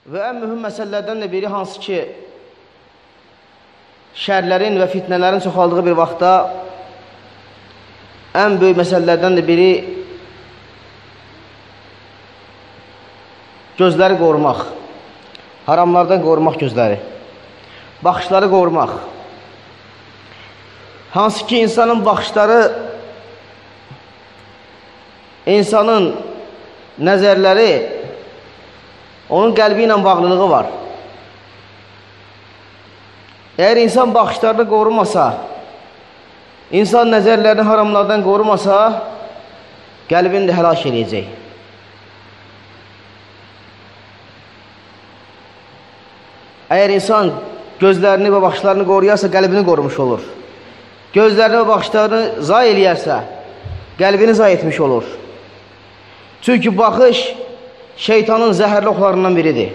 Və ən mühüm məsələlərdən də biri hansı ki, şərlərin və fitnələrin çoxaldığı bir vaxtda ən böyük məsələlərdən də biri gözləri qorumaq, haramlardan qorumaq gözləri, baxışları qorumaq. Hansı ki, insanın baxışları, insanın nəzərləri, onun qəlbi ilə bağlılığı var. Əgər insan baxışlarını qorumasa, insan nəzərlərini haramlardan qorumasa, qəlbini də həlak edəcək. Əgər insan gözlərini və baxışlarını qoruyarsa, qəlbini qorumuş olur. Gözlərini və baxışlarını zay eləyərsə, qəlbini zay etmiş olur. Çünki baxış şeytanın zəhərli oxlarından biridir.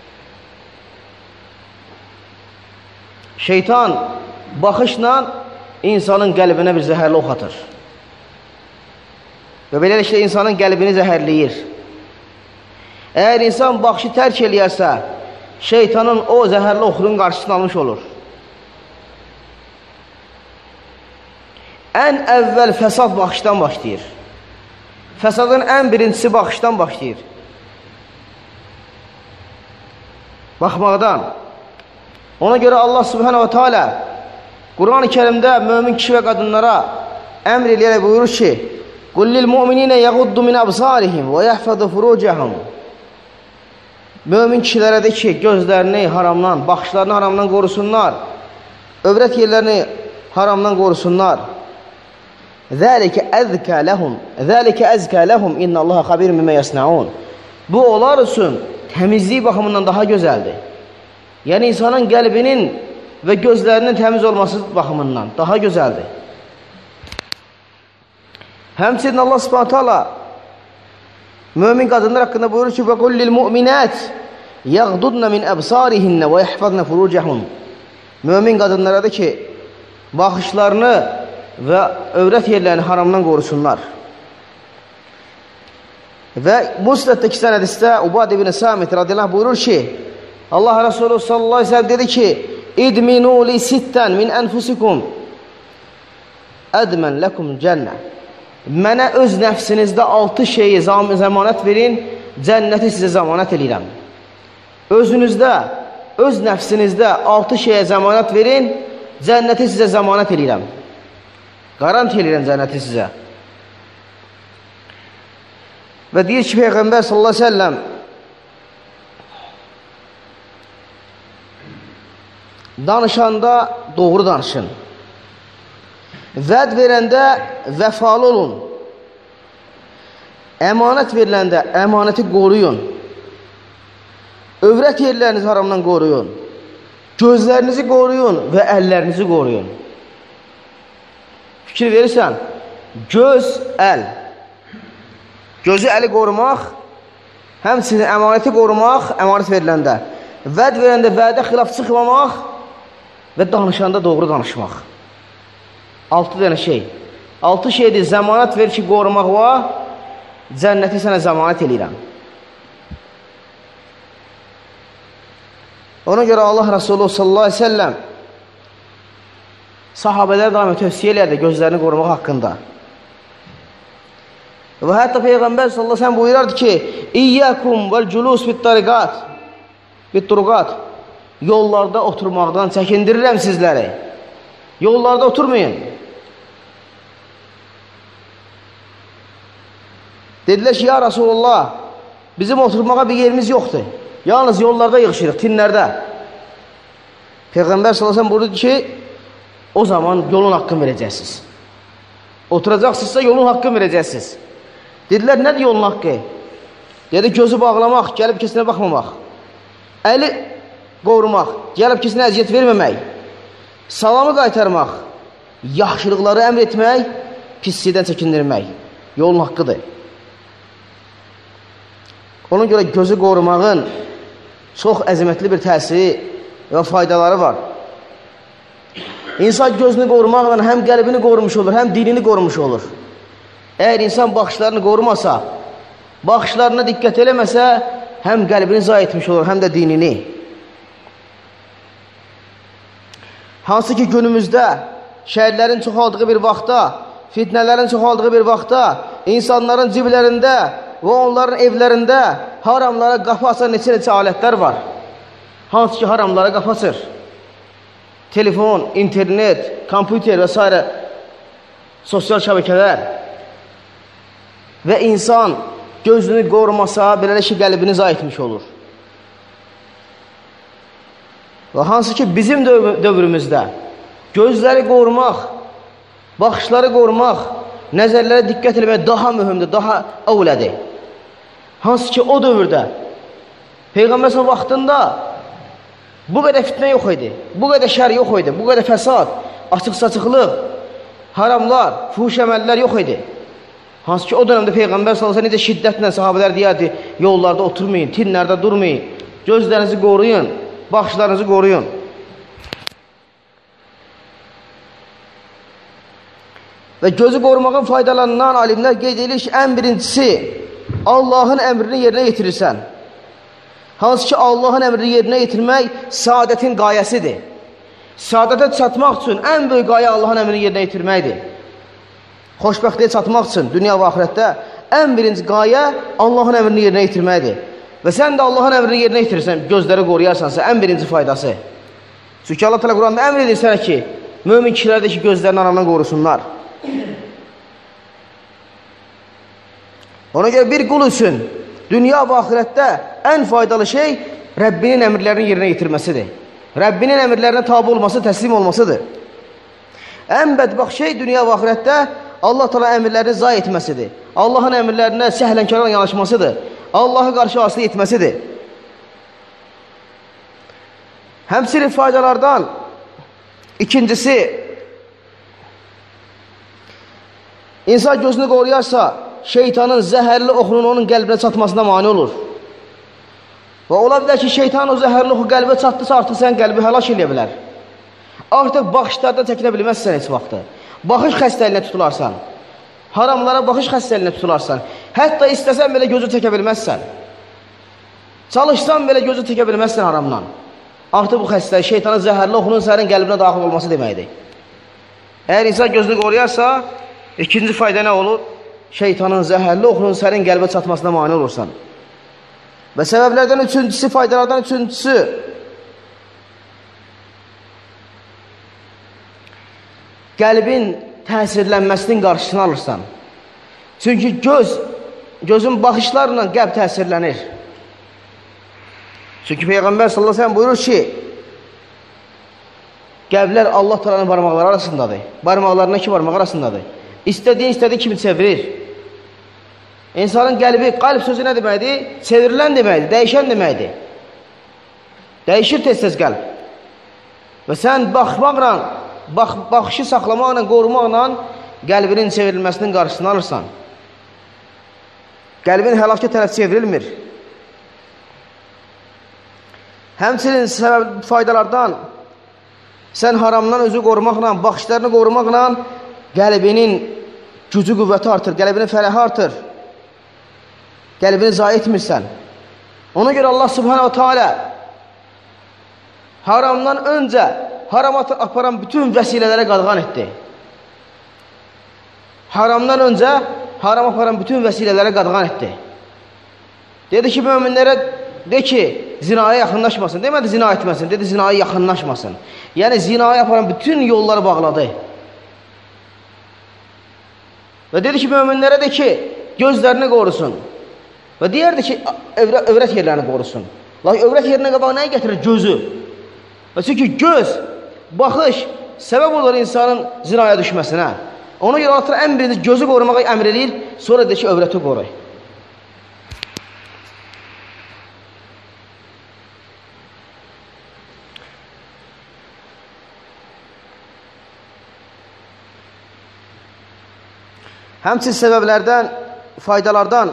Şeytan baxışla insanın qəlbinə bir zəhərli ox atır. Və beləliklə insanın qəlbini zəhərləyir. Əgər insan baxışı tərk eləyərsə, şeytanın o zəhərli oxunun qarşısını almış olur. Ən əvvəl fəsad baxışdan başlayır. Fəsadın ən birincisi baxışdan başlayır. Baxmaqdan. Ona görə Allah Subhanahu wa Ta'ala Quran-ı Kərimdə mömin kişi və qadınlara əmr eləyərək buyurur ki: "Qullil mu'minina yaghuddu min absarihim və yahfazu furucahum." Mömin kişilərə de ki, gözlərini haramdan, baxışlarını haramdan qorusunlar, övrət yerlərini haramdan qorusunlar. Zəlikə əzkə ləhum, zəlikə əzkə ləhum, innallaha xabirun bimə yasnaun. Bu, onlar üçün təmizlik baxımından daha gözəldir. Yəni, insanın qəlbinin və gözlərinin təmiz olması baxımından daha gözəldir. Həmçinin Allah Subhanahu Taala mömin qadınlar haqqında buyurur ki: "Və qul lil mu'minat yaghdudna min absarihinna və yahfazna furucahun." Mömin qadınlara da ki, baxışlarını və övrət yerlərini haramdan qorusunlar. Və Musnəddə 2 hədisdə Ubad ibn Samit radiyallahu anh buyurur ki, Allah Resulü sallallahu aleyhi ve sellem dedi ki: "İdminu li sitten min enfusikum edmen lekum cennə." Mənə öz nəfsinizdə 6 şeyi zəmanət verin, cənnəti sizə zəmanət edirəm. Özünüzdə, öz nəfsinizdə 6 şeyə zəmanət verin, cənnəti sizə zəmanət edirəm. Garanti edirəm cənnəti sizə. Və deyir ki, Peyğəmbər sallallahu aleyhi ve sellem danışanda doğru danışın. Vəd verəndə vəfalı olun. Əmanət veriləndə əmanəti qoruyun. Övrət yerlərinizi haramdan qoruyun. Gözlərinizi qoruyun və əllərinizi qoruyun. Fikir verirsən, göz, əl. Gözü, əli qorumaq, həmçinin əmanəti qorumaq, əmanət veriləndə. Vəd verəndə vədə xilaf çıxmamaq və danışanda doğru danışmaq. 6 dənə şey. 6 şeydir, zəmanət ver ki, qorumaq var, cənnəti sənə zəmanət eləyirəm. Ona görə Allah Resulü sallallahu aleyhi ve sellem sahabələr daimi tövsiyə eləyərdi gözlərini qorumaq haqqında. Və hətta Peyğəmbər sallallahu aleyhi ve sellem buyurardı ki: "İyyəkum vəl culus bit-turuqat." Yollarda oturmaqdan çəkindirirəm sizləri. Yollarda oturmayın. Dedilər ki, ya Rasulullah, bizim oturmağa bir yerimiz yoxdur. Yalnız yollarda yığışırıq, tinlərdə. Peyğəmbər sallallahu aleyhi ve sellem buyurdu ki, o zaman yolun haqqını verəcəksiniz. Oturacaqsınızsa yolun haqqını verəcəksiniz. Dedilər, nədir yolun haqqı? Dedi, gözü bağlamaq, gəlib kesinə baxmamaq. Əli qorumaq, gəlib kesinə əziyyət verməmək. Salamı qaytarmaq, yaxşılıqları əmr etmək, pislikdən çəkindirmək. Yolun haqqıdır. Ona görə gözü qorumağın çox əzəmətli bir təsiri və faydaları var. İnsan gözünü qorumaqla həm qəlbini qorumuş olur, həm dinini qorumuş olur. Əgər insan baxışlarını qorumasa, baxışlarına diqqət eləməsə, həm qəlbini zayi etmiş olur, həm də dinini. Hansı ki günümüzdə şəhərlərin çoxaldığı bir vaxtda, fitnələrin çoxaldığı bir vaxtda, insanların ciblərində və onların evlərində haramlara qapı açan neçə alətlər var. Hansı ki haramlara qapı açır. Telefon, internet, kompüter və s. sosial şəbəkələr. Və insan gözünü qorumasa, beləliklə qəlbini zayi etmiş olur. Və hansı ki bizim dövrümüzdə gözləri qorumaq, baxışları qorumaq, nəzərlərə diqqət etmək daha mühümdür, daha əvlədir. Hansı ki o dövrdə Peyğəmbər vaxtında bu qədər fitnə yox idi, bu qədər şər yox idi, bu qədər fəsad, açıq-saçıqlıq, haramlar, fuhuş əməllər yox idi. Hansı ki o dövrdə Peyğəmbər necə şiddətlə sahabələr deyərdi, yollarda oturmayın, tinlərdə durmayın, gözlərinizi qoruyun, baxışlarınızı qoruyun. Və gözü qorumağın faydalarından alimlər qeyd edir ki, ən birincisi Allahın əmrini yerinə yetirirsən. Hansı ki Allahın əmrini yerinə yetirmək saadətin qayəsidir. Saadətə çatmaq üçün ən böyük qayə Allahın əmrini yerinə yetirməkdir. Xoşbəxtliyə çatmaq üçün dünya və axirətdə ən birinci qayə Allahın əmrini yerinə yetirməkdir. Və sən də Allahın əmrini yerinə yetirirsən, gözləri qoruyarsansa, ən birinci faydası. Çünki Allah Teala Quranda əmr edir sənə ki, mömin kişilər də ki, gözlərini haramdan qorusunlar. Ona görə bir qul üçün dünya və axirətdə ən faydalı şey Rəbbinin əmrlərini yerinə yetirməsidir. Rəbbinin əmrlərinə tabi olması, təslim olmasıdır. Ən bədbaxt şey dünya və axirətdə Allah Teala əmrlərini zayi etməsidir. Allahın əmrlərinə səhlənkarlarla yanaşmasıdır. Allah'a qarşı asılı etməsidir. Həmçinin faydalardan ikincisi, insan gözünü qoruyarsa, şeytanın zəhərli oxunun onun qəlbinə çatmasına mani olur. Və ola bilər ki, şeytan o zəhərli oxu qəlbə çatdısa, artıq sən qəlbi həlak eləyə bilər. Artıq baxışlardan çəkinə bilməzsən heç vaxtı. Baxış xəstəliyinə tutularsan. Haramlara baxış xəstəliyinə tutularsan. Hətta istəsən belə gözü çəkə bilməzsən. Çalışsan belə gözü çəkə bilməzsən haramdan. Artıq bu xəstəlik şeytanın zəhərli oxunun sənin qəlbinə daxil olması deməkdir. Əgər insan gözünü qoruyarsa, ikinci fayda nə olur? Şeytanın zəhərli oxunun sənin qəlbə çatmasına mani olursan. Və səbəblərdən üçüncüsü, faydalardan üçüncüsü, qəlbin təsirlənməsinin qarşısını alırsan. Çünki gözün baxışlarla qəlb təsirlənir. Çünki Peyğəmbər sallallahu əleyhi və səlləm buyurur ki, qəlblər Allah Taala'nın barmaqları arasındadır. Barmaqlarına iki barmaq arasındadır. İstədiyi kimi çevirir. İnsanın qəlbi, qalb sözü nə deməkdir? Çevrilən deməkdir, dəyişən deməkdir. Dəyişir tez-tez qəlb. Və sən baxmaqla, baxışı saxlamaqla, qorumaqla qəlbinin çevrilməsinin qarşısını alırsan. Qəlbin həlakə tərəf çevrilmir. Həmçinin faydalardan sən haramdan özü qorumaqla, baxışlarını qorumaqla qəlbinin gücü, qüvvəti artır, qəlbinin fərəhi artır. Qəlbini zayi etmirsən. Ona görə Allah Subhanahu Teala haramdan öncə harama aparan bütün vəsilələrə qadğan etdi. Haramdan öncə harama aparan bütün vəsilələrə qadğan etdi. Dedi ki, möminlərə de ki, zinaya yaxınlaşmasın. Demədi zina etməsin, dedi zinaya yaxınlaşmasın. Yəni zinaya aparan bütün yolları bağladı. Və dedi ki, möminlərə de ki, gözlərini qorusun. Və deyərdi ki, övrət yerlərini qorusun. Lakin övrət yerinə qabaq nəyə gətirir? Gözü. Və çünki göz, baxış səbəb olur insanın zinaya düşməsinə. Ona görə Allah ən birinci gözü qorumağa əmr edir, sonra deyir ki, övrəti qoruy. Həmçinin səbəblərdən, faydalardan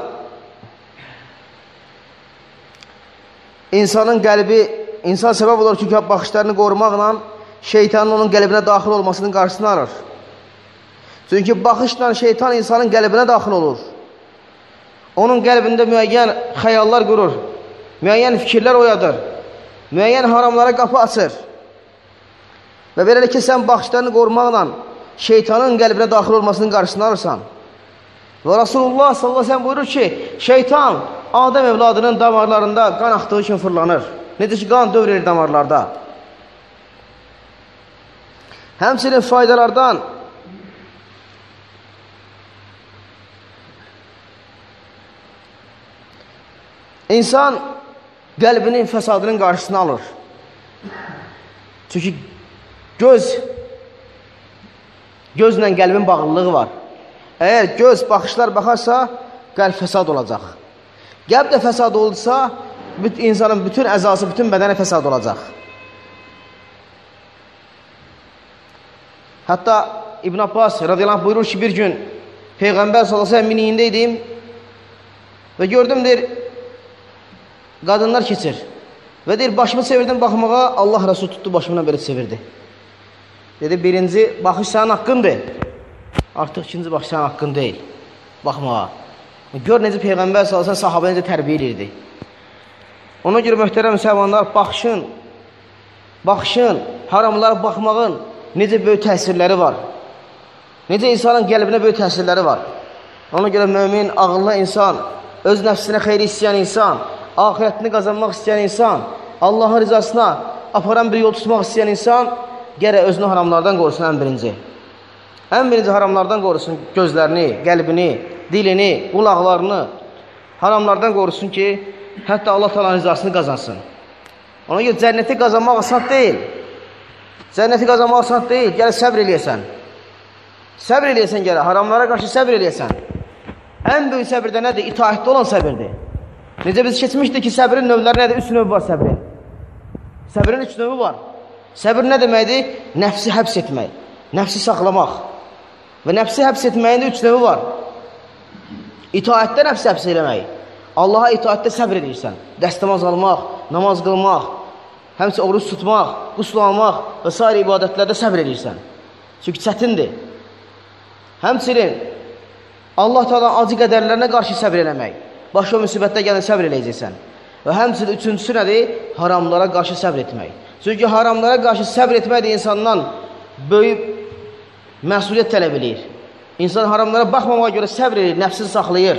insanın qəlbi, insan səbəb olur ki, baxışlarını qorumaqla şeytanın onun qəlbinə daxil olmasının qarşısını alır. Çünki baxışla şeytan insanın qəlbinə daxil olur. Onun qəlbində müəyyən xəyallar qurur. müəyyən fikirlər oyadır, müəyyən haramlara qapı açır. Və beləliklə sən baxışlarını qorumaqla şeytanın qəlbinə daxil olmasının qarşısını alırsan. Və Rasulullah sallallahu aleyhi ve sellem buyurur ki, şeytan Adəm evladının damarlarında qan axdığı kimi fırlanır. Necə ki, qan dövr edir damarlarda. Həmçinin faydalardan insan qəlbinin fəsadının qarşısını alır. Çünki gözlə qəlbin bağlılığı var. Əgər göz, baxışlar baxarsa, qəlb fəsad olacaq. Qəlb də fəsad olursa, insanın bütün əzası, bütün bədəni fəsad olacaq. Hətta İbn Abbas radiyallahu anh buyurur ki, bir gün Peyğəmbər sallallahu aleyhi ve sellem miniyində idim və gördüm, deyir, qadınlar keçir. Və deyir, başımı çevirdim baxmağa, Allah Rəsul tutdu, başımdan belə çevirdi. Dedi, birinci baxış sənin haqqındır. Artıq ikinci baxış sənin haqqın deyil. Baxmağa. Gör necə Peyğəmbər sallallahu aleyhi ve sellem sahabə necə tərbiyə edirdi. Ona görə möhtərəm müsəlmanlar, baxışın, haramlara baxmağın necə böyük təsirləri var. Necə insanın qəlbinə böyük təsirləri var. Ona görə mömin, ağıllı insan, öz nəfsinə xeyri istəyən insan, ahirətini qazanmaq istəyən insan, Allahın rizasına aparan bir yol tutmaq istəyən insan gərək özünü haramlardan qorusun ən birinci. Ən birinci haramlardan qorusun gözlərini, qəlbini, dilini, qulaqlarını haramlardan qorusun ki, hətta Allah Taala'nın rizasını qazansın. Ona görə cənnəti qazanmaq asan deyil. Cənnəti qazanmaq asan deyil, gələ səbr eləyəsən. Səbr eləyəsən gələ, haramlara qarşı səbr eləyəsən. Ən böyük səbir də nədir? İtaətdə olan səbirdir. Necə biz keçmişdik ki, səbrin növləri nədir? 3 növü var səbrin. Səbrin 3 növü var. Səbir nə deməkdir? Nəfsi həbs etmək, nəfsi saxlamaq. Və nəfsi həbs etməyin də 3 növü var. İtaətdə nəfsi həbs eləmək. Allaha itaətdə səbr edirsən. Dəstəmaz almaq, namaz qılmaq, həmçə oruç tutmaq, qusl almaq və s. ibadətlərdə səbr edirsən. Çünki çətindir. Həmçinin Allah Taala'nın acı qədərlərinə qarşı səbr eləmək. Başqa müsibətdə gələn səbr eləyəcəksən. Və həmçinin üçüncüsü nədir? Haramlara qarşı səbr etmək. Çünki haramlara qarşı səbr etmək də insandan böyük məsuliyyət tələb edir. İnsan haramlara baxmamağa görə səbr edir, nəfsini saxlayır.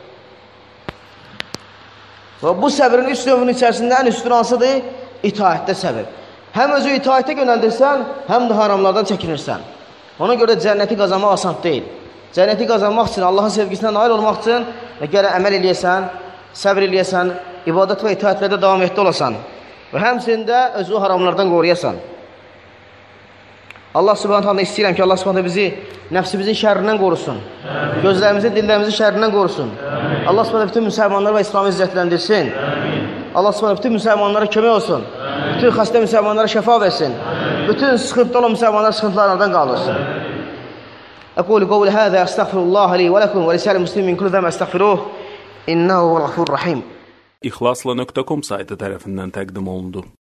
Və bu səbrin 3 növünün içərisində ən üstün hansıdır? İtaətdə səbir. Həm özü itaətə yönəldirsən, həm də haramlardan çəkinirsən. Ona görə cənnəti qazanmaq asan deyil. Cənnəti qazanmaq üçün, Allahın sevgisinə nail olmaq üçün gərək əməl eləyəsən, səbr eləyəsən, ibadət və itaətlərdə davam etdi olasan və həmçində özü haramlardan qoruyasan. Allah Subhanahu taala istəyirəm ki, Allah Subhanahu bizi nəfsimizin şərrindən qorusun. Gözlərimizin, dillərimizin şərrindən qorusun. Allah Subhanahu bütün müsəlmanları və İslamı izzətləndirsin. Allah Subhanahu bütün müsəlmanlara kömək olsun. Bütün xəstə müsəlmanlara şəfa versin. Bütün sıxıntıda olan müsəlmanlar sıxıntılarından qaldırsın. أقول قولي هذا أستغفر الله لي ولكم ولسائر المسلمين من كل ذنب أستغفروه إنه هو الغفور الرحيم. İxlasla.com saytı tərəfindən təqdim olundu.